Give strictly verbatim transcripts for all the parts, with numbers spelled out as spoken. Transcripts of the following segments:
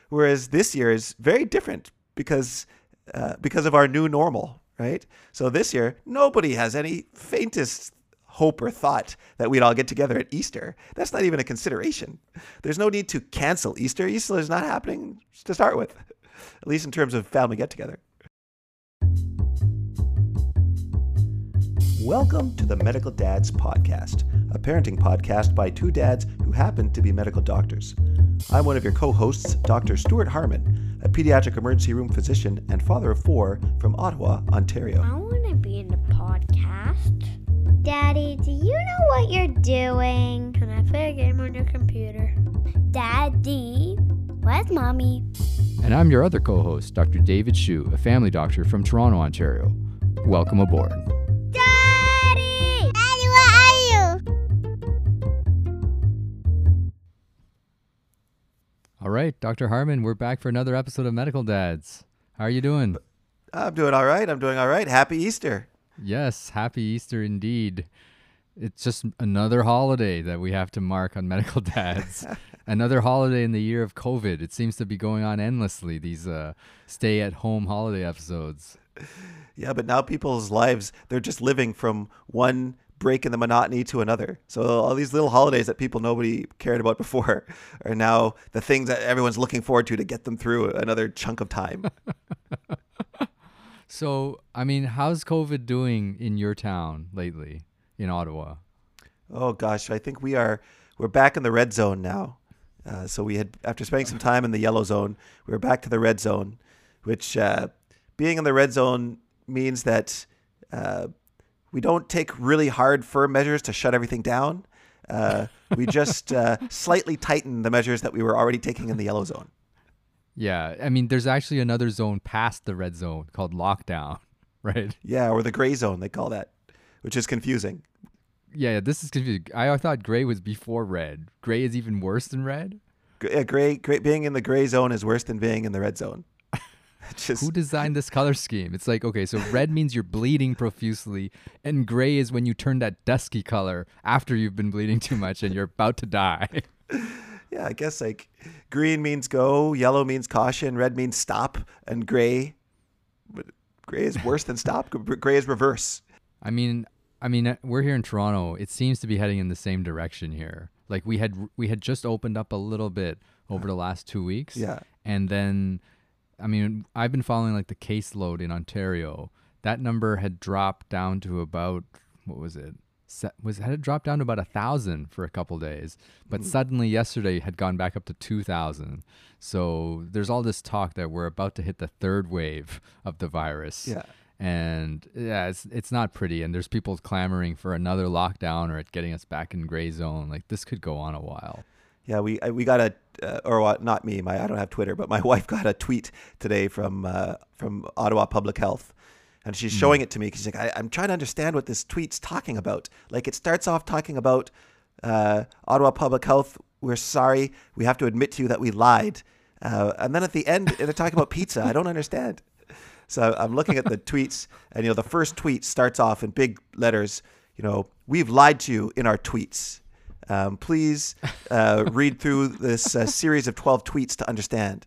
Whereas this year is very different because uh, because of our new normal, right? So this year, nobody has any faintest hope or thought that we'd all get together at Easter. That's not even a consideration. There's no need to cancel Easter. Easter is not happening to start with, at least in terms of family get-together. Welcome to the Medical Dads Podcast, a parenting podcast by two dads who happen to be medical doctors. I'm one of your co-hosts, Doctor Stuart Harmon, a pediatric emergency room physician and father of four from Ottawa, Ontario. I want to be in the podcast. Daddy, do you know what you're doing? Can I play a game on your computer? Daddy, where's Mommy? And I'm your other co-host, Doctor David Shu, a family doctor from Toronto, Ontario. Welcome aboard. Daddy! Daddy, where are you? All right, Doctor Harmon, we're back for another episode of Medical Dads. How are you doing? I'm doing all right. I'm doing all right. Happy Easter. Yes, happy Easter indeed. It's just another holiday that we have to mark on Medical Dads. Another holiday in the year of COVID. It seems to be going on endlessly, these uh, stay-at-home holiday episodes. Yeah, but now people's lives, they're just living from one break in the monotony to another. So all these little holidays that people nobody cared about before are now the things that everyone's looking forward to to get them through another chunk of time. So, I mean, how's COVID doing in your town lately, in Ottawa? Oh gosh, I think we are we're back in the red zone now. Uh, so we had, after spending some time in the yellow zone, we're back to the red zone, which uh, being in the red zone means that uh, we don't take really hard, firm measures to shut everything down. Uh, we just uh, slightly tighten the measures that we were already taking in the yellow zone. Yeah, I mean, there's actually another zone past the red zone called lockdown, right? Yeah, or the gray zone, they call that, which is confusing. Yeah, yeah, this is confusing. I thought gray was before red. Gray is even worse than red? Yeah, gray, gray, being in the gray zone is worse than being in the red zone. Just... Who designed this color scheme? It's like, okay, so red means you're bleeding profusely, and gray is when you turn that dusky color after you've been bleeding too much and you're about to die. Yeah, I guess like green means go, yellow means caution, red means stop, and gray, gray is worse than stop. Gray is reverse. I mean, I mean, we're here in Toronto. It seems to be heading in the same direction here. Like we had, we had just opened up a little bit over the last two weeks. Yeah, and then, I mean, I've been following like the caseload in Ontario. That number had dropped down to about, what was it? was had it dropped down to about a thousand for a couple days, but mm. suddenly yesterday had gone back up to two thousand. So there's all this talk that we're about to hit the third wave of the virus. Yeah, and yeah, it's it's not pretty. And there's people clamoring for another lockdown or it getting us back in gray zone. Like this could go on a while. Yeah, we we got a uh, or what? Not me. My I don't have Twitter, but my wife got a tweet today from uh, from Ottawa Public Health. And she's showing it to me because she's like, I, I'm trying to understand what this tweet's talking about. Like it starts off talking about uh, Ottawa Public Health. We're sorry. We have to admit to you that we lied. Uh, and then at the end, they're talking about pizza. I don't understand. So I'm looking at the tweets and, you know, the first tweet starts off in big letters, you know, we've lied to you in our tweets. Um, please uh, read through this uh, series of twelve tweets to understand.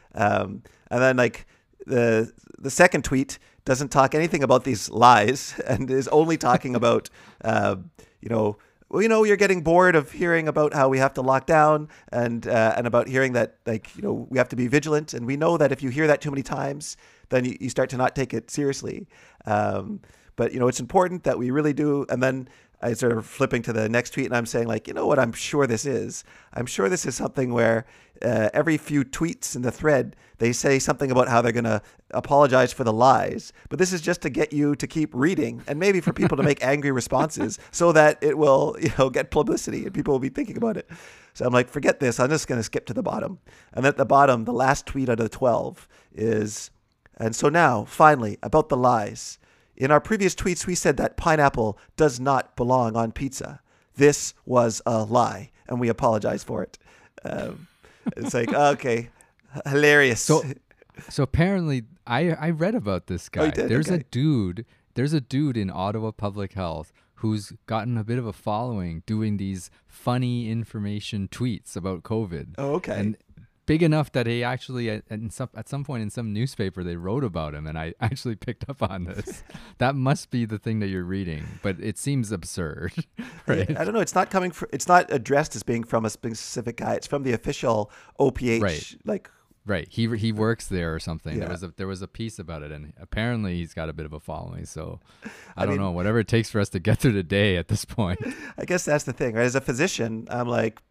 Um, and then like the the second tweet doesn't talk anything about these lies and is only talking about, uh, you know, well, you know, you're getting bored of hearing about how we have to lock down and uh, and about hearing that, like, you know, we have to be vigilant. And we know that if you hear that too many times, then you, you start to not take it seriously. Um, but, you know, it's important that we really do. And then I sort of flipping to the next tweet and I'm saying like, you know what I'm sure this is? I'm sure this is something where uh, every few tweets in the thread, they say something about how they're going to apologize for the lies. But this is just to get you to keep reading and maybe for people to make angry responses so that it will, you know, get publicity and people will be thinking about it. So I'm like, forget this. I'm just going to skip to the bottom. And at the bottom, the last tweet out of the twelve is, and so now, finally, about the lies. In our previous tweets, we said that pineapple does not belong on pizza. This was a lie, and we apologize for it. Um, it's like, okay, hilarious. So, so apparently, I I read about this guy. Oh, you did? There's Okay. a dude. There's a dude in Ottawa Public Health who's gotten a bit of a following doing these funny information tweets about COVID. Oh, okay. And big enough that he actually at, at, some, at some point in some newspaper they wrote about him, and I actually picked up on this. That must be the thing that you're reading, but it seems absurd, right? I don't know. It's not coming from. It's not addressed as being from a specific guy. It's from the official O P H. Right. Like. Right. He he works there or something. Yeah. There was a there was a piece about it, and apparently he's got a bit of a following. So I, I don't mean, know. Whatever it takes for us to get through the day at this point. I guess that's the thing, right? As a physician, I'm like,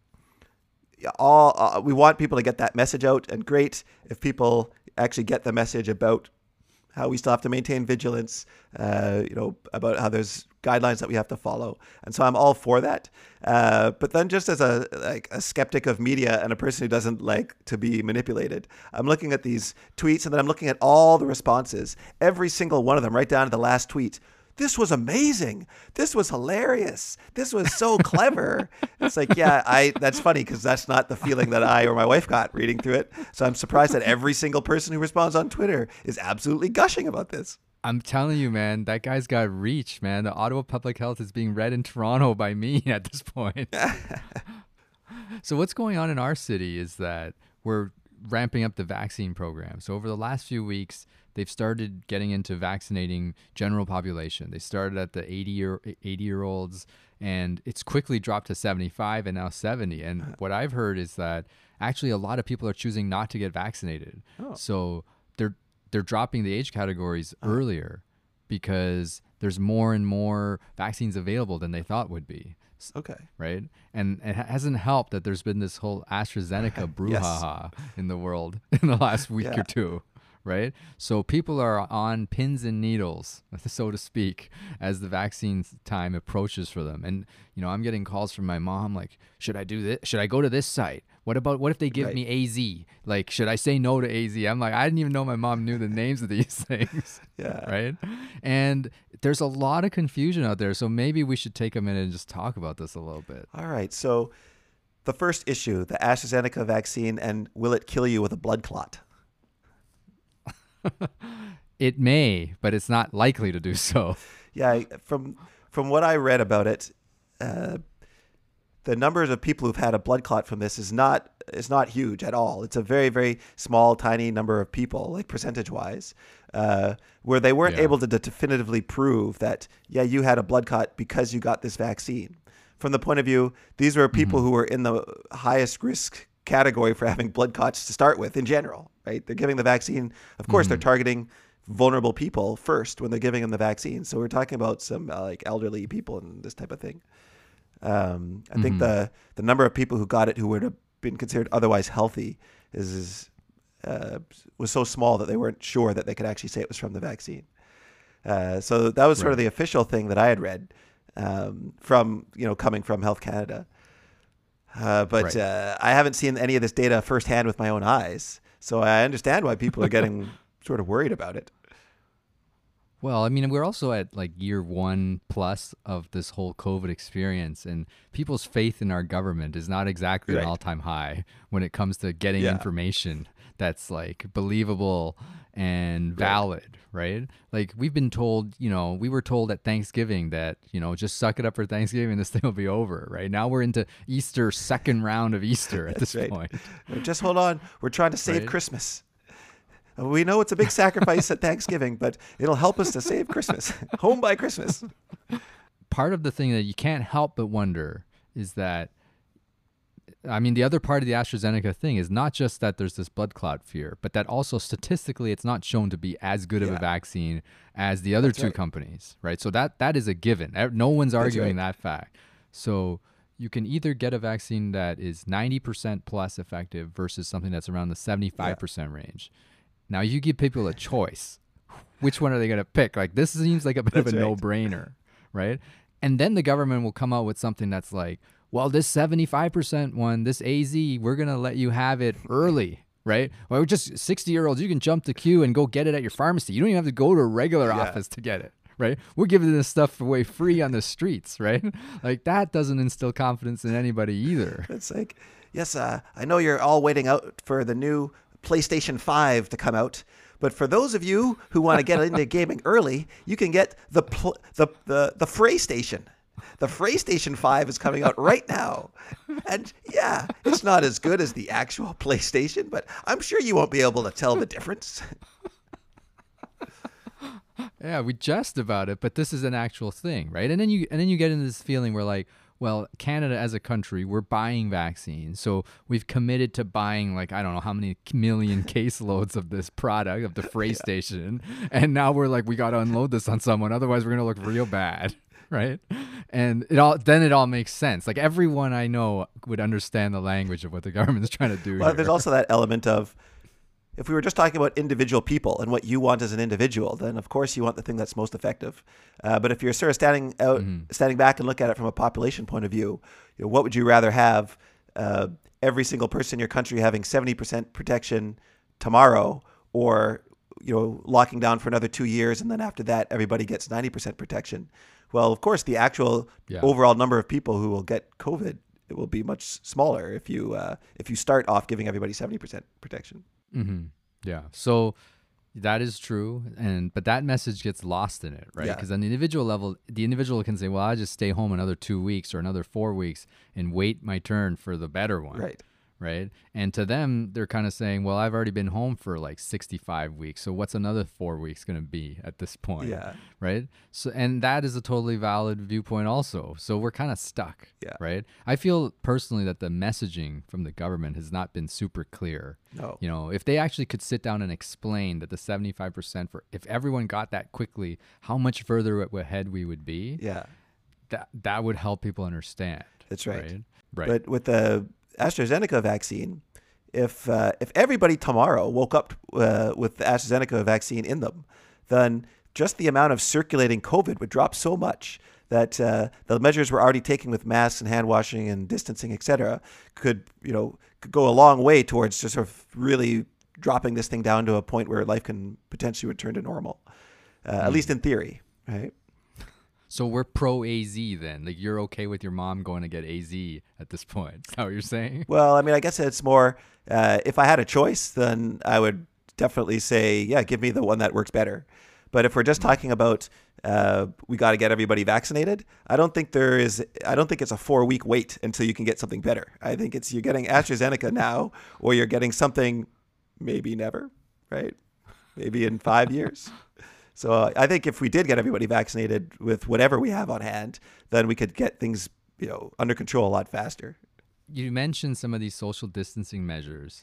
all uh, we want people to get that message out, and great if people actually get the message about how we still have to maintain vigilance, uh, you know, about how there's guidelines that we have to follow. And so I'm all for that. Uh, but then just as a like a skeptic of media and a person who doesn't like to be manipulated, I'm looking at these tweets and then I'm looking at all the responses, every single one of them, right down to the last tweet. This was amazing. This was hilarious. This was so clever. It's like, yeah, I. That's funny because that's not the feeling that I or my wife got reading through it. So I'm surprised that every single person who responds on Twitter is absolutely gushing about this. I'm telling you, man, that guy's got reach, man. The Ottawa Public Health is being read in Toronto by me at this point. So what's going on in our city is that we're ramping up the vaccine program. So over the last few weeks, they've started getting into vaccinating general population. They started at the eighty year eighty year olds, and it's quickly dropped to seventy-five and now seventy. And what I've heard is that actually a lot of people are choosing not to get vaccinated. Oh. So they're they're dropping the age categories oh. earlier because there's more and more vaccines available than they thought would be. Okay. Right? And it hasn't helped that there's been this whole AstraZeneca brouhaha yes. in the world in the last week yeah. or two. Right? So people are on pins and needles, so to speak, as the vaccine time approaches for them. And, you know, I'm getting calls from my mom like, should I do this? Should I go to this site? What about, what if they give right. me A Z? Like, should I say no to A Z? I'm like, I didn't even know my mom knew the names of these things. Yeah. Right? And there's a lot of confusion out there. So maybe we should take a minute and just talk about this a little bit. All right. So the first issue, the AstraZeneca vaccine, and will it kill you with a blood clot? It may, but it's not likely to do so. Yeah, from from what I read about it, uh, the numbers of people who've had a blood clot from this is not is not huge at all. It's a very, very small, tiny number of people, like percentage-wise, uh, where they weren't yeah. able to definitively prove that, yeah, you had a blood clot because you got this vaccine. From the point of view, these were people mm-hmm. who were in the highest risk category for having blood clots to start with in general, right? They're giving the vaccine. Of course, mm-hmm. they're targeting vulnerable people first when they're giving them the vaccine. So we're talking about some uh, like elderly people and this type of thing. Um, I mm-hmm. think the the number of people who got it who would have been considered otherwise healthy is, is uh, was so small that they weren't sure that they could actually say it was from the vaccine. Uh, so that was sort right. of the official thing that I had read um, from, you know, coming from Health Canada. Uh, but right. uh, I haven't seen any of this data firsthand with my own eyes. So I understand why people are getting sort of worried about it. Well, I mean, we're also at like year one plus of this whole COVID experience, and people's faith in our government is not exactly right. an all-time high when it comes to getting yeah. information that's like believable and valid, right. right? Like we've been told, you know, we were told at Thanksgiving that, you know, just suck it up for Thanksgiving, this thing will be over, right? Now we're into Easter, second round of Easter at this right. point. Just hold on. We're trying to save right? Christmas. We know it's a big sacrifice at Thanksgiving, but it'll help us to save Christmas. Home by Christmas. Part of the thing that you can't help but wonder is that, I mean, the other part of the AstraZeneca thing is not just that there's this blood clot fear, but that also statistically it's not shown to be as good of yeah. a vaccine as the other That's two right. companies, right? So that that is a given. No one's arguing right. that fact. So you can either get a vaccine that is ninety percent plus effective versus something that's around the seventy-five percent yeah. range. Now you give people a choice. Which one are they going to pick? Like this seems like a bit that's of a right. no-brainer, right? And then the government will come out with something that's like, well, this seventy-five percent one, this A Z, we're going to let you have it early, right? Well, just sixty-year-olds, you can jump the queue and go get it at your pharmacy. You don't even have to go to a regular yeah. office to get it, right? We're giving this stuff away free on the streets, right? Like that doesn't instill confidence in anybody either. It's like, yes, uh, I know you're all waiting out for the new PlayStation five to come out. But for those of you who want to get into gaming early, you can get the pl- the the the Frey Station. The PlayStation five is coming out right now. And yeah, it's not as good as the actual PlayStation, but I'm sure you won't be able to tell the difference. Yeah, we jest about it, but this is an actual thing, right? And then you and then you get into this feeling where like, well, Canada as a country, we're buying vaccines. So we've committed to buying like, I don't know how many million caseloads of this product, of the PlayStation. Yeah. And now we're like, we got to unload this on someone. Otherwise, we're going to look real bad. Right. And it all then it all makes sense. Like everyone I know would understand the language of what the government is trying to do. Well, here. There's also that element of, if we were just talking about individual people and what you want as an individual, then of course you want the thing that's most effective. Uh, but if you're sort of standing out, mm-hmm. standing back and look at it from a population point of view, you know, what would you rather have? Uh, every single person in your country having seventy percent protection tomorrow, or you know, locking down for another two years, and then after that, everybody gets ninety percent protection. Well, of course, the actual yeah. overall number of people who will get COVID, it will be much smaller if you uh, if you start off giving everybody seventy percent protection. Mm-hmm. Yeah. So that is true, and but that message gets lost in it, right? Because yeah. on the individual level, the individual can say, "Well, I just stay home another two weeks or another four weeks and wait my turn for the better one." Right. Right. And to them, they're kind of saying, well, I've already been home for like sixty-five weeks. So what's another four weeks going to be at this point? Yeah. Right. So, and that is a totally valid viewpoint also. So we're kind of stuck. Yeah. Right. I feel personally that the messaging from the government has not been super clear. No. You know, if they actually could sit down and explain that the seventy-five percent for, if everyone got that quickly, how much further ahead we would be. Yeah. That, that would help people understand. That's right. Right. Right. But with the AstraZeneca vaccine, if uh, if everybody tomorrow woke up uh, with the AstraZeneca vaccine in them, then just the amount of circulating COVID would drop so much that uh, the measures we're already taking with masks and hand washing and distancing, et cetera, could you know could go a long way towards just sort of really dropping this thing down to a point where life can potentially return to normal, uh, mm. at least in theory, right? So we're pro A Z then. Like you're okay with your mom going to get A Z at this point. Is that what you're saying? Well, I mean, I guess it's more, uh, if I had a choice, then I would definitely say, yeah, give me the one that works better. But if we're just talking about uh, we got to get everybody vaccinated, I don't think there is, I don't think it's a four week wait until you can get something better. I think it's you're getting AstraZeneca now, or you're getting something maybe never, right? Maybe in five years. So uh, I think if we did get everybody vaccinated with whatever we have on hand, then we could get things, you know, under control a lot faster. You mentioned some of these social distancing measures,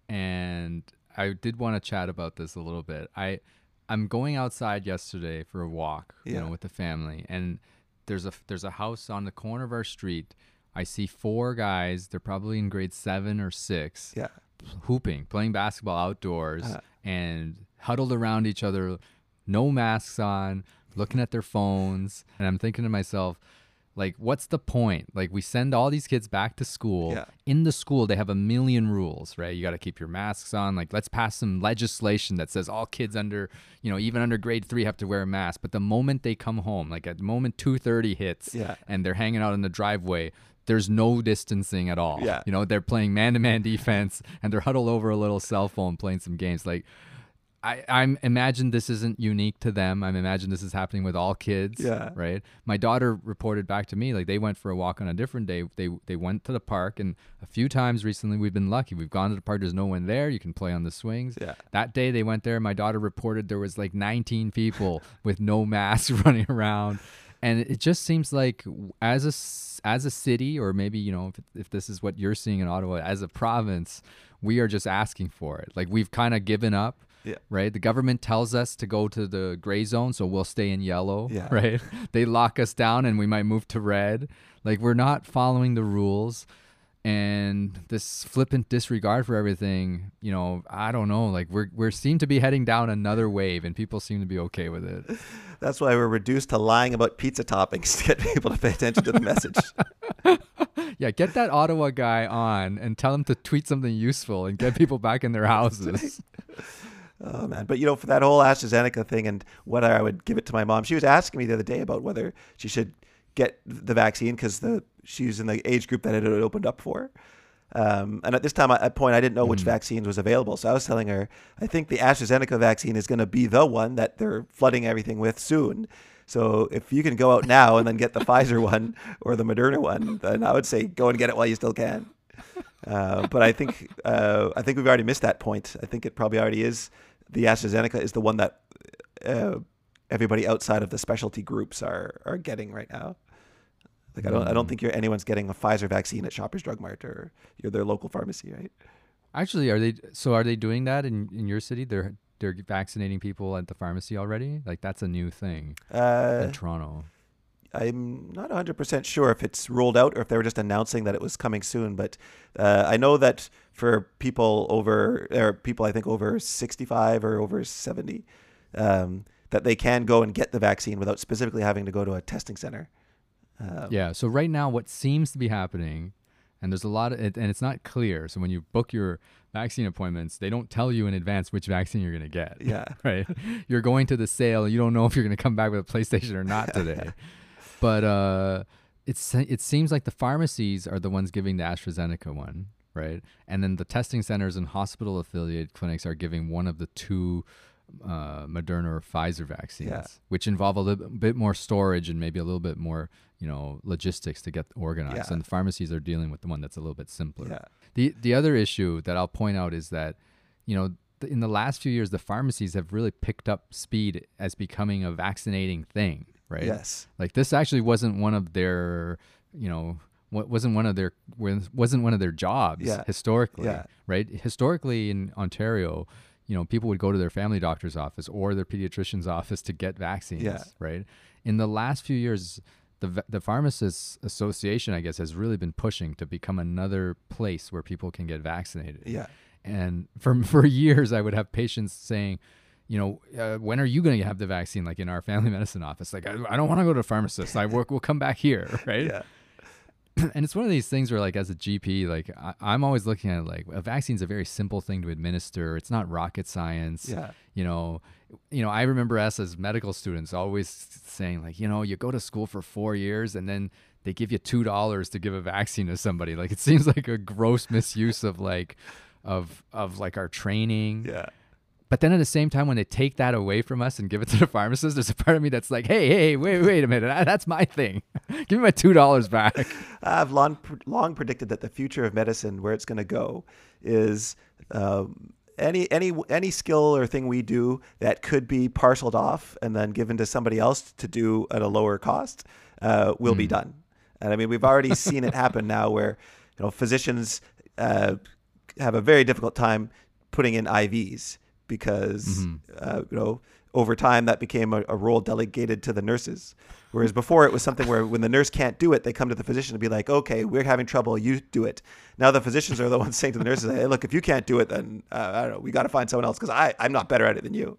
and I did want to chat about this a little bit. I, I'm going outside yesterday for a walk, you yeah. know, with the family, and there's a there's a house on the corner of our street. I see four guys. They're probably in grade seven or six, yeah, hooping, playing basketball outdoors, uh-huh. and huddled around each other. No masks on, looking at their phones. And I'm thinking to myself, like, what's the point? Like, we send all these kids back to school. Yeah. In the school, they have a million rules, right? You got to keep your masks on. Like, let's pass some legislation that says all kids under, you know, even under grade three have to wear a mask. But the moment they come home, like at the moment two thirty hits yeah. and they're hanging out in the driveway, there's no distancing at all. Yeah. You know, they're playing man-to-man defense and they're huddled over a little cell phone playing some games. Like, I, I'm imagine this isn't unique to them. I imagine this is happening with all kids, yeah. right? My daughter reported back to me, like they went for a walk on a different day. They they went to the park, and a few times recently we've been lucky. We've gone to the park. There's no one there. You can play on the swings. Yeah. That day they went there. My daughter reported there was like nineteen people with no masks running around. And it just seems like as a, as a city, or maybe, you know, if, if this is what you're seeing in Ottawa, as a province, we are just asking for it. Like we've kind of given up. Yeah. Right. The government tells us to go to the gray zone, so we'll stay in yellow. Yeah. Right. They lock us down and we might move to red. Like we're not following the rules, and this flippant disregard for everything. You know, I don't know. Like we're we seem to be heading down another wave, and people seem to be okay with it. That's why we're reduced to lying about pizza toppings to get people to pay attention to the message. Yeah, get that Ottawa guy on and tell him to tweet something useful and get people back in their houses. Oh, man. But, you know, for that whole AstraZeneca thing and whether I would give it to my mom, she was asking me the other day about whether she should get the vaccine because the she's in the age group that it had opened up for. Um, and at this time, at point, I didn't know which mm. vaccines was available. So I was telling her, I think the AstraZeneca vaccine is going to be the one that they're flooding everything with soon. So if you can go out now and then get the Pfizer one or the Moderna one, then I would say go and get it while you still can. Uh, but I think uh, I think we've already missed that point. I think it probably already is. The AstraZeneca is the one that uh, everybody outside of the specialty groups are are getting right now. Like I don't I don't think you're anyone's getting a Pfizer vaccine at Shoppers Drug Mart or you're their local pharmacy, right? Actually, are they? So are they doing that in, in your city? They're they're vaccinating people at the pharmacy already. Like that's a new thing Uh, in Toronto. I'm not one hundred percent sure if it's rolled out or if they were just announcing that it was coming soon. But uh, I know that for people over, or people I think over sixty-five or over seventy, um, that they can go and get the vaccine without specifically having to go to a testing center. Um, Yeah. So right now, what seems to be happening, and there's a lot of it, and it's not clear. So when you book your vaccine appointments, they don't tell you in advance which vaccine you're going to get. Yeah. Right. You're going to the sale. You don't know if you're going to come back with a PlayStation or not today. But uh, it's it seems like the pharmacies are the ones giving the AstraZeneca one, right? And then the testing centers and hospital affiliate clinics are giving one of the two uh, Moderna or Pfizer vaccines, Yeah. which involve a little bit more storage and maybe a little bit more, you know, logistics to get organized. Yeah. And the pharmacies are dealing with the one that's a little bit simpler. Yeah. The the other issue that I'll point out is that, you know, th- in the last few years, the pharmacies have really picked up speed as becoming a vaccinating thing, right? Yes. Like this actually wasn't one of their, you know, what wasn't one of their wasn't one of their jobs Yeah. historically, Yeah. right? Historically in Ontario, you know, people would go to their family doctor's office or their pediatrician's office to get vaccines, Yeah. right? In the last few years, the v- the Pharmacists Association, I guess, has really been pushing to become another place where people can get vaccinated. Yeah. And for for years, I would have patients saying, you know, uh, when are you going to have the vaccine? Like in our family medicine office, like I, I don't want to go to a pharmacist. I work. We'll come back here, right? Yeah. And it's one of these things where, like, as a G P, like I, I'm always looking at it like a vaccine's a very simple thing to administer. It's not rocket science. Yeah. You know, you know. I remember us as medical students always saying, like, you know, you go to school for four years and then they give you two dollars to give a vaccine to somebody. Like, it seems like a gross misuse of like, of of like our training. Yeah. But then at the same time, when they take that away from us and give it to the pharmacist, there's a part of me that's like, hey, hey, wait, wait a minute. That's my thing. Give me my two dollars back. I've long long predicted that the future of medicine, where it's going to go, is um, any any any skill or thing we do that could be parceled off and then given to somebody else to do at a lower cost uh, will Mm. be done. And I mean, we've already seen it happen now, where you know physicians uh, have a very difficult time putting in I Vs because Mhm. uh, you know. Over time, that became a, a role delegated to the nurses. Whereas before, it was something where when the nurse can't do it, they come to the physician and be like, okay, we're having trouble, you do it. Now the physicians are the ones saying to the nurses, hey, look, if you can't do it, then uh, I don't know, we got to find someone else because I'm not better at it than you.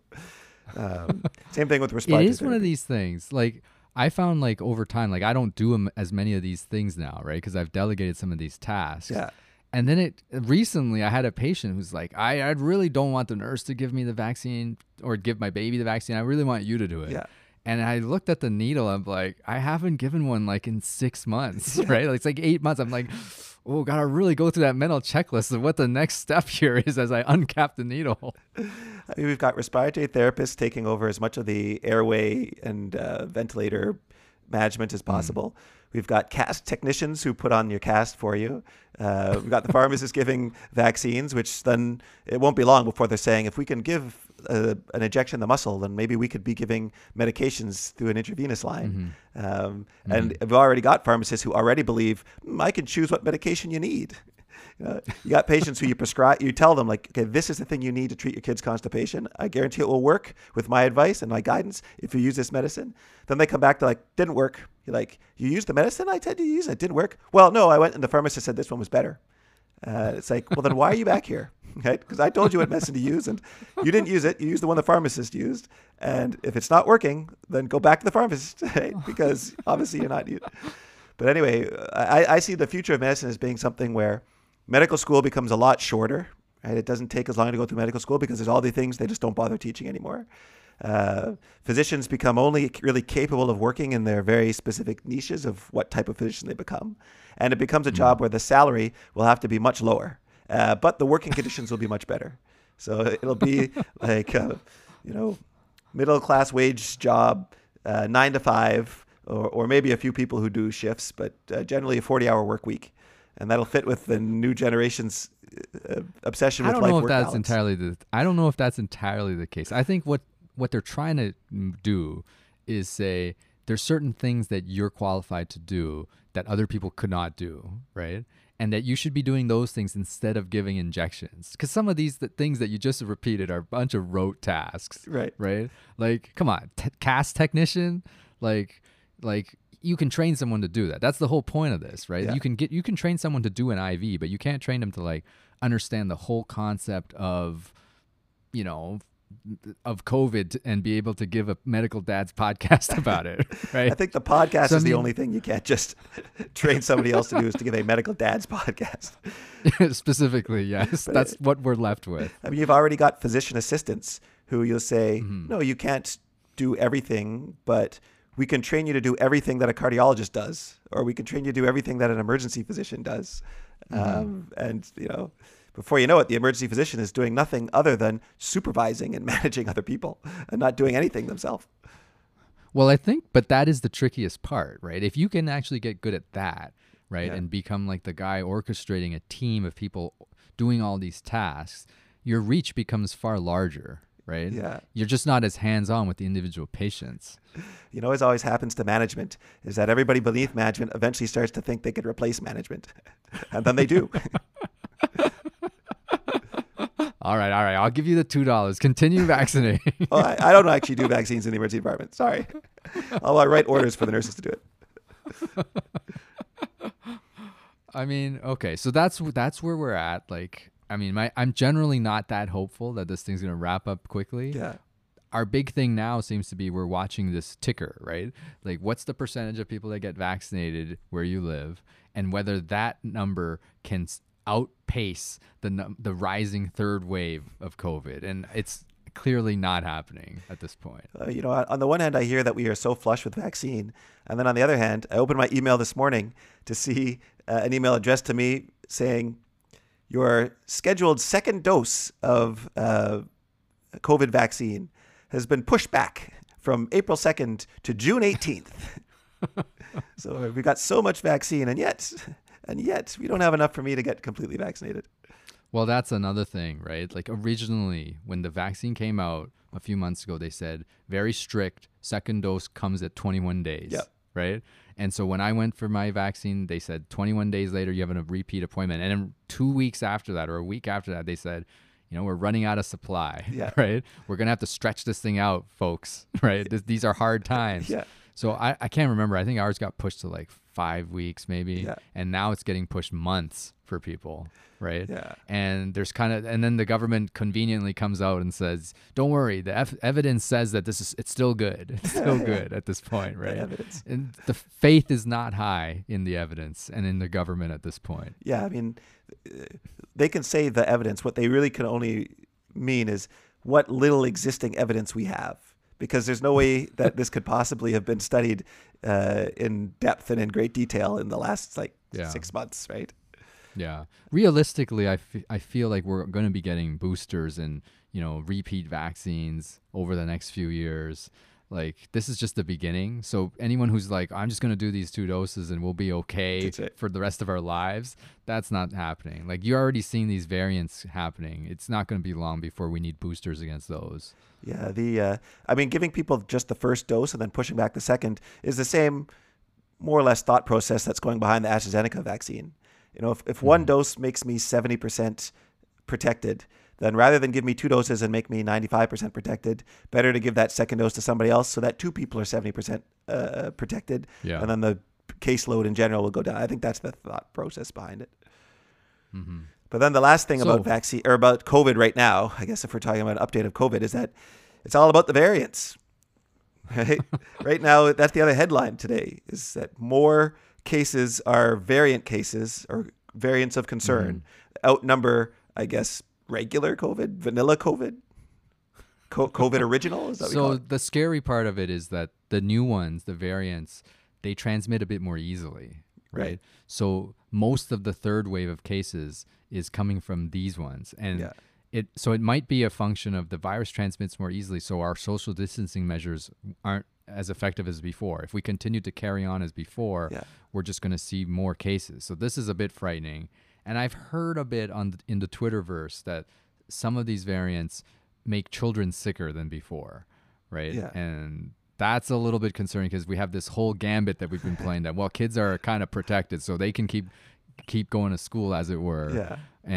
Um, same thing with It respiratory is one of therapy. these things. Like, I found, like, over time, like, I don't do 'em as many of these things now, right? Because I've delegated some of these tasks. Yeah. And then it recently, I had a patient who's like, I, I really don't want the nurse to give me the vaccine or give my baby the vaccine. I really want you to do it. Yeah. And I looked at the needle. I'm like, I haven't given one like in six months, right? Like, it's like eight months. I'm like, oh, gotta really go through that mental checklist of what the next step here is as I uncap the needle. I mean, we've got respiratory therapists taking over as much of the airway and uh, ventilator management as possible. Mm. We've got cast technicians who put on your cast for you. Uh, we've got the pharmacists giving vaccines, which then it won't be long before they're saying, if we can give a, an injection in the muscle, then maybe we could be giving medications through an intravenous line. Mm-hmm. Um, mm-hmm. And we've already got pharmacists who already believe, mm, I can choose what medication you need. You know, you got patients who you prescribe, you tell them like, okay, this is the thing you need to treat your kid's constipation. I guarantee it will work with my advice and my guidance if you use this medicine. Then they come back to like, didn't work. You're like, you used the medicine I said you use? It didn't work. Well, no, I went and the pharmacist said this one was better. Uh, it's like, well, then why are you back here? Right? Because I told you what medicine to use and you didn't use it. You used the one the pharmacist used. And if it's not working, then go back to the pharmacist, right? Because obviously you're not. But anyway, I, I see the future of medicine as being something where medical school becomes a lot shorter, right? It doesn't take as long to go through medical school because there's all the things they just don't bother teaching anymore. Uh, physicians become only really capable of working in their very specific niches of what type of physician they become. And it becomes a job where the salary will have to be much lower, uh, but the working conditions will be much better. So it'll be like, uh, you know, middle class wage job, uh, nine to five, or, or maybe a few people who do shifts, but uh, generally a forty-hour work week. And that'll fit with the new generation's uh, obsession I with don't life know if work that's balance. entirely the. I don't know if that's entirely the case. I think what what they're trying to do is say there's certain things that you're qualified to do that other people could not do, right? And that you should be doing those things instead of giving injections. Because some of these th- things that you just repeated are a bunch of rote tasks, Right. right? Like, come on, t- cast technician, like, like you can train someone to do that. That's the whole point of this, right? Yeah. You can get, you can train someone to do an I V, but you can't train them to like understand the whole concept of, you know, of COVID and be able to give a medical dad's podcast about it, right? I think the podcast So, is I the mean- only thing you can't just train somebody else to do, is to give a medical dad's podcast. Specifically, yes. That's what we're left with. I mean, you've already got physician assistants who you'll say, Mm-hmm. no, you can't do everything, but we can train you to do everything that a cardiologist does, or we can train you to do everything that an emergency physician does. Mm-hmm. Um, and, you know, before you know it, the emergency physician is doing nothing other than supervising and managing other people and not doing anything themselves. Well, I think, but that is the trickiest part, right? If you can actually get good at that, right, Yeah. and become like the guy orchestrating a team of people doing all these tasks, your reach becomes far larger, right? Yeah. You're just not as hands-on with the individual patients. You know, as always happens to management, is that everybody beneath management eventually starts to think they could replace management. And then they do. All right, all right. I'll give you the two dollars. Continue vaccinating. Oh, I, I don't actually do vaccines in the emergency department. Sorry. I'll uh, write orders for the nurses to do it. I mean, okay, so that's that's where we're at. Like, I mean, my I'm generally not that hopeful that this thing's gonna wrap up quickly. Yeah. Our big thing now seems to be we're watching this ticker, right? Like, what's the percentage of people that get vaccinated where you live, and whether that number can s- outpace the num- the rising third wave of COVID, and it's clearly not happening at this point. Uh, you know, on the one hand, I hear that we are so flush with vaccine. And then on the other hand, I opened my email this morning to see uh, an email addressed to me saying, your scheduled second dose of uh, COVID vaccine has been pushed back from April second to June eighteenth. So we got so much vaccine, and yet, and yet we don't have enough for me to get completely vaccinated. Well, that's another thing, right? Like originally, when the vaccine came out a few months ago, they said very strict, second dose comes at twenty-one days, Yep. right? And so when I went for my vaccine, they said twenty-one days later, you have a repeat appointment. And then two weeks after that, or a week after that, they said, you know, we're running out of supply, Yeah. right? We're going to have to stretch this thing out, folks, right? Th- these are hard times. Yeah. So I, I can't remember. I think ours got pushed to like five weeks maybe. Yeah. And now it's getting pushed months for people, right? Yeah. And there's kind of, and then the government conveniently comes out and says, don't worry, the ev- evidence says that this is, it's still good. It's still good at this point, right? evidence. And the faith is not high in the evidence and in the government at this point. Yeah, I mean, uh, they can say the evidence. What they really can only mean is what little existing evidence we have, because there's no way that this could possibly have been studied uh, in depth and in great detail in the last like Yeah. six months, right? Yeah. Realistically, I, f- I feel like we're going to be getting boosters and, you know, repeat vaccines over the next few years. Like, this is just the beginning. So anyone who's like, I'm just going to do these two doses and we'll be okay That's it. for the rest of our lives, that's not happening. Like, you're already seeing these variants happening. It's not going to be long before we need boosters against those. Yeah, the uh, I mean, giving people just the first dose and then pushing back the second is the same, more or less, thought process that's going behind the AstraZeneca vaccine. You know, if, if one dose makes me seventy percent protected, then rather than give me two doses and make me ninety-five percent protected, better to give that second dose to somebody else so that two people are seventy percent uh, protected. Yeah. And then the caseload in general will go down. I think that's the thought process behind it. Mm-hmm. But then the last thing So- about vaccine or about COVID right now, I guess if we're talking about an update of COVID, is that it's all about the variants. Right? Right now, that's the other headline today, is that more cases are variant cases or variants of concern outnumber, I guess, regular COVID, vanilla COVID, Co- COVID original. Is that what we call So it? the scary part of it is that the new ones, the variants, they transmit a bit more easily, right? Right. So most of the third wave of cases is coming from these ones. And Yeah. it so it might be a function of the virus transmits more easily, so our social distancing measures aren't as effective as before. If we continue to carry on as before, Yeah. we're just going to see more cases. So this is a bit frightening. And I've heard a bit on th- in the Twitterverse that some of these variants make children sicker than before, right? Yeah. And that's a little bit concerning because we have this whole gambit that we've been playing that, well, kids are kind of protected, so they can keep keep going to school, as it were. Yeah.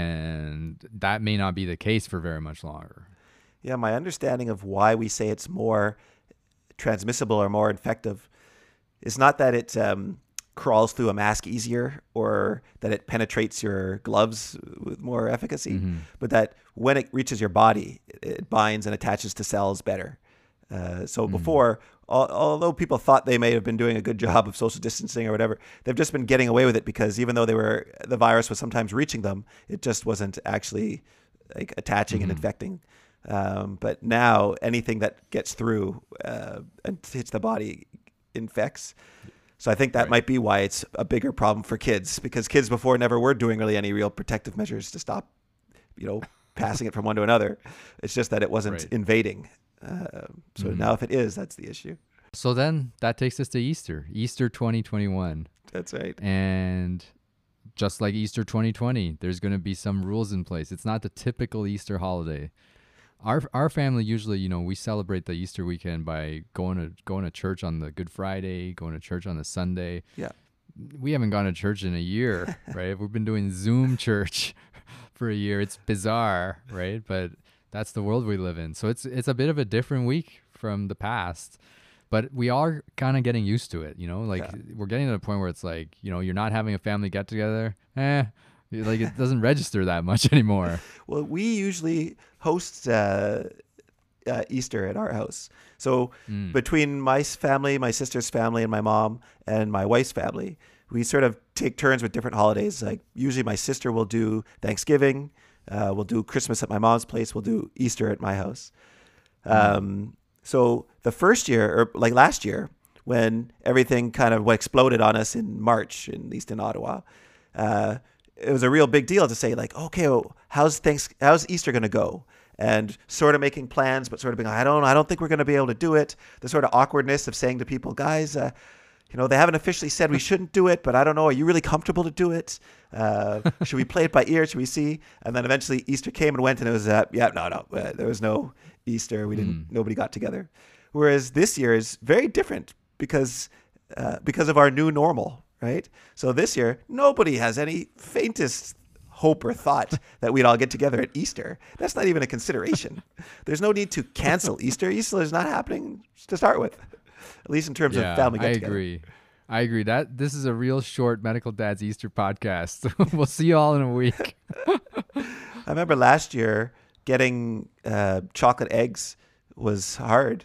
And that may not be the case for very much longer. Yeah, my understanding of why we say it's more transmissible or more infective is not that it um, crawls through a mask easier or that it penetrates your gloves with more efficacy, Mm-hmm. but that when it reaches your body, it binds and attaches to cells better. Uh, so Mm. before, al- although people thought they may have been doing a good job of social distancing or whatever, they've just been getting away with it because even though they were, the virus was sometimes reaching them, it just wasn't actually like attaching and Mhm. infecting. Um, but now anything that gets through uh, and hits the body infects. So I think that Right. might be why it's a bigger problem for kids, because kids before never were doing really any real protective measures to stop, you know, passing it from one to another. It's just that it wasn't Right. invading. Uh, so Mhm. now if it is, that's the issue. So then that takes us to Easter, Easter twenty twenty-one. That's right. And just like Easter twenty twenty, there's going to be some rules in place. It's not the typical Easter holiday. Our our family usually, you know, we celebrate the Easter weekend by going to going to church on the Good Friday, going to church on the Sunday. Yeah. We haven't gone to church in a year, right? We've been doing Zoom church for a year. It's bizarre, right? But that's the world we live in. So it's it's a bit of a different week from the past. But we are kind of getting used to it, you know? Like Yeah. we're getting to the point where it's like, you know, you're not having a family get together. Eh, like it doesn't register that much anymore. Well, we usually host uh, uh, Easter at our house. So Mm. between my s- family, my sister's family, and my mom and my wife's family, we sort of take turns with different holidays. Like usually my sister will do Thanksgiving. Uh, we'll do Christmas at my mom's place. We'll do Easter at my house. Um, so the first year, or like last year, when everything kind of exploded on us in March, at least in Ottawa, uh, it was a real big deal to say like, okay, well, how's thanks, how's Easter going to go? And sort of making plans, but sort of being, I don't, I don't think we're going to be able to do it. The sort of awkwardness of saying to people, guys, uh, you know, they haven't officially said we shouldn't do it, but I don't know. Are you really comfortable to do it? Uh, should we play it by ear? Should we see? And then eventually Easter came and went, and it was, uh, yeah, no, no, uh, there was no Easter. We didn't. Mm. Nobody got together. Whereas this year is very different because uh, because of our new normal, right? So this year, nobody has any faintest hope or thought that we'd all get together at Easter. That's not even a consideration. There's no need to cancel Easter. Easter is not happening to start with, at least in terms Yeah, of family I get-together. agree. I agree. That this is a real short Medical Dad's Easter podcast. We'll see you all in a week. I remember last year getting uh, chocolate eggs was hard.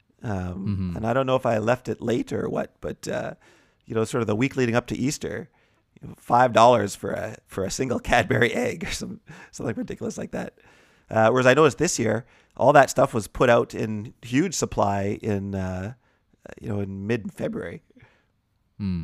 Um, Mhm. And I don't know if I left it late or what, but, uh, you know, sort of the week leading up to Easter, you know, five dollars for a for a single Cadbury egg or some, something ridiculous like that. Uh, whereas I noticed this year, all that stuff was put out in huge supply in, uh, you know, in mid-February. Hmm.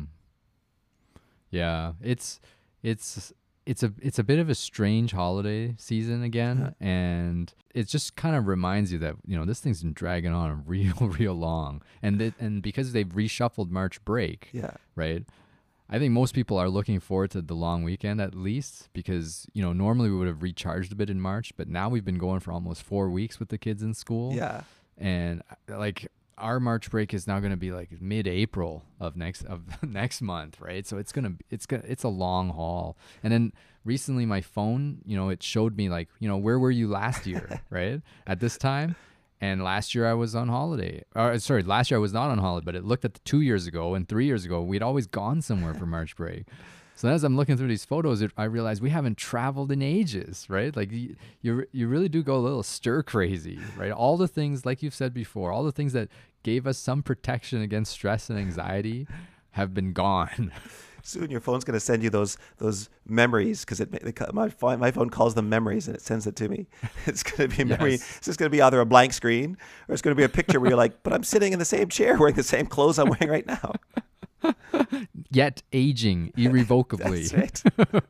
Yeah, it's it's it's a it's a bit of a strange holiday season again, and it just kind of reminds you that, you know, this thing's been dragging on real real long, and it, and because they've reshuffled March break, Yeah. right? I think most people are looking forward to the long weekend at least because, you know, normally we would have recharged a bit in March, but now we've been going for almost four weeks with the kids in school. Yeah. And uh, like our March break is now going to be like mid-April of next of next month, right? So it's gonna it's gonna it's a long haul. And then recently, my phone, you know, it showed me like, you know, where were you last year, right? At this time, and last year I was on holiday. Or sorry, last year I was not on holiday, but it looked at the two years ago and three years ago we'd always gone somewhere for March break. So as I'm looking through these photos, it, I realized we haven't traveled in ages, right? Like you, you, you really do go a little stir crazy, right? All the things, like you've said before, all the things that gave us some protection against stress and anxiety have been gone. Soon your phone's going to send you those those memories because it they ca- my phone my phone calls them memories and it sends it to me. It's going to be a memory. Yes. It's just going to be either a blank screen or it's going to be a picture where you're like, but I'm sitting in the same chair wearing the same clothes I'm wearing right now. Yet aging irrevocably. That's right.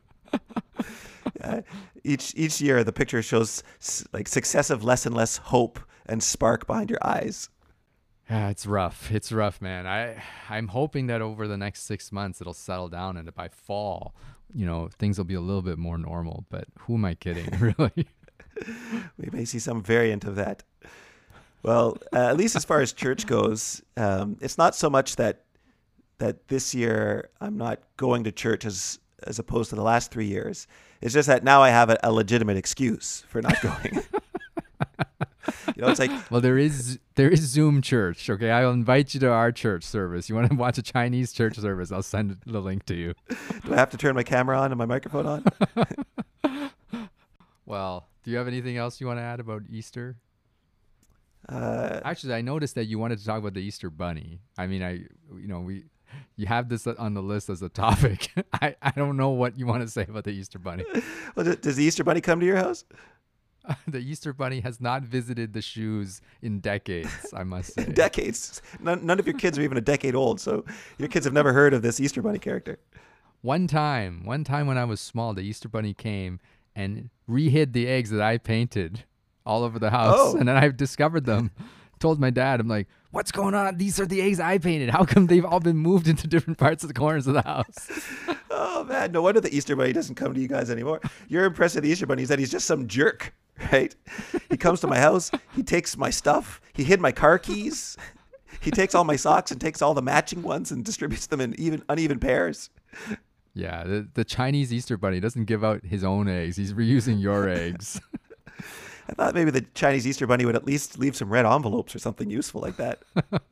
uh, each each year the picture shows s- like successive less and less hope and spark behind your eyes. Yeah, it's rough. It's rough, man. I I'm hoping that over the next six months it'll settle down, and that by fall, you know, things will be a little bit more normal. But who am I kidding, really? We may see some variant of that. Well, uh, at least as far as church goes, um, it's not so much that that this year I'm not going to church as as opposed to the last three years. It's just that now I have a, a legitimate excuse for not going. You know, it's like, well, there is there is Zoom church. Okay, I'll invite you to our church service. You want to watch a Chinese church service? I'll send the link to you. Do I have to turn my camera on and my microphone on? Well, do you have anything else you want to add about Easter? Uh, Actually, I noticed that you wanted to talk about the Easter Bunny. I mean, I you know we you have this on the list as a topic. I I don't know what you want to say about the Easter Bunny. well, does does the Easter Bunny come to your house? The Easter Bunny has not visited the shoes in decades, I must say. Decades. None, none of your kids are even a decade old, so your kids have never heard of this Easter Bunny character. One time, one time when I was small, the Easter Bunny came and re-hid the eggs that I painted all over the house. Oh. And then I discovered them. Told my dad, I'm like, what's going on? These are the eggs I painted. How come they've all been moved into different parts of the corners of the house? Oh, man. No wonder the Easter Bunny doesn't come to you guys anymore. Your impression of the Easter Bunny is that he's just some jerk, right? He comes to my house. He takes my stuff. He hid my car keys. He takes all my socks and takes all the matching ones and distributes them in even uneven pairs. Yeah, the, the Chinese Easter Bunny doesn't give out his own eggs. He's reusing your eggs. I thought maybe the Chinese Easter Bunny would at least leave some red envelopes or something useful like that.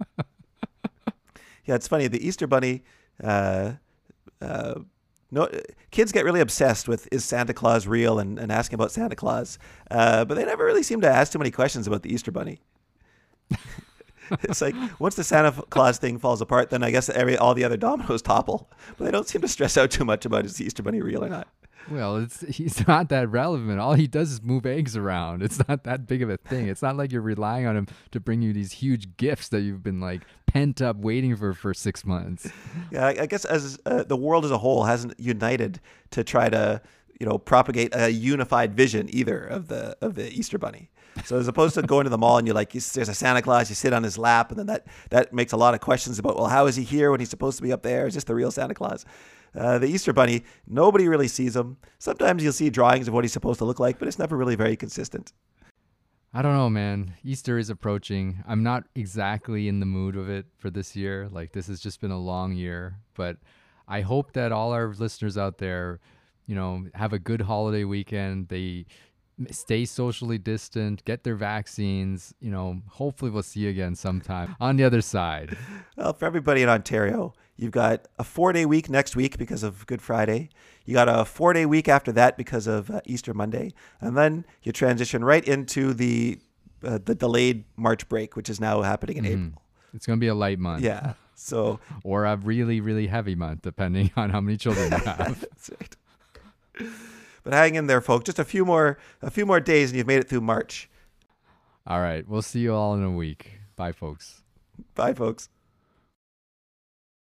Yeah, it's funny. The Easter Bunny, uh, uh, no, kids get really obsessed with is Santa Claus real and, and asking about Santa Claus, uh, but they never really seem to ask too many questions about the Easter Bunny. It's like once the Santa Claus thing falls apart, then I guess every all the other dominoes topple. But they don't seem to stress out too much about is the Easter Bunny real or not. Well, it's he's not that relevant. All he does is move eggs around. It's not that big of a thing. It's not like you're relying on him to bring you these huge gifts that you've been like pent up waiting for for six months. Yeah, I, I guess as uh, the world as a whole hasn't united to try to you know propagate a unified vision either of the of the Easter Bunny. So as opposed to going to the mall and you're like, you, there's a Santa Claus, you sit on his lap, and then that that makes a lot of questions about, well, how is he here when he's supposed to be up there? Is this the real Santa Claus? Uh, the Easter Bunny, nobody really sees him. Sometimes you'll see drawings of what he's supposed to look like, but it's never really very consistent. I don't know, man. Easter is approaching. I'm not exactly in the mood of it for this year. Like, this has just been a long year. But I hope that all our listeners out there, you know, have a good holiday weekend. They stay socially distant, get their vaccines. You know, hopefully we'll see you again sometime on the other side. Well, for everybody in Ontario, you've got a four-day week next week because of Good Friday. You got a four-day week after that because of uh, Easter Monday. And then you transition right into the uh, the delayed March break, which is now happening in Mm. April. It's going to be a light month. Yeah. So Or a really, really heavy month, depending on how many children you have. that's right. But hang in there, folks. Just a few more a few more days and you've made it through March. All right. We'll see you all in a week. Bye, folks. Bye, folks.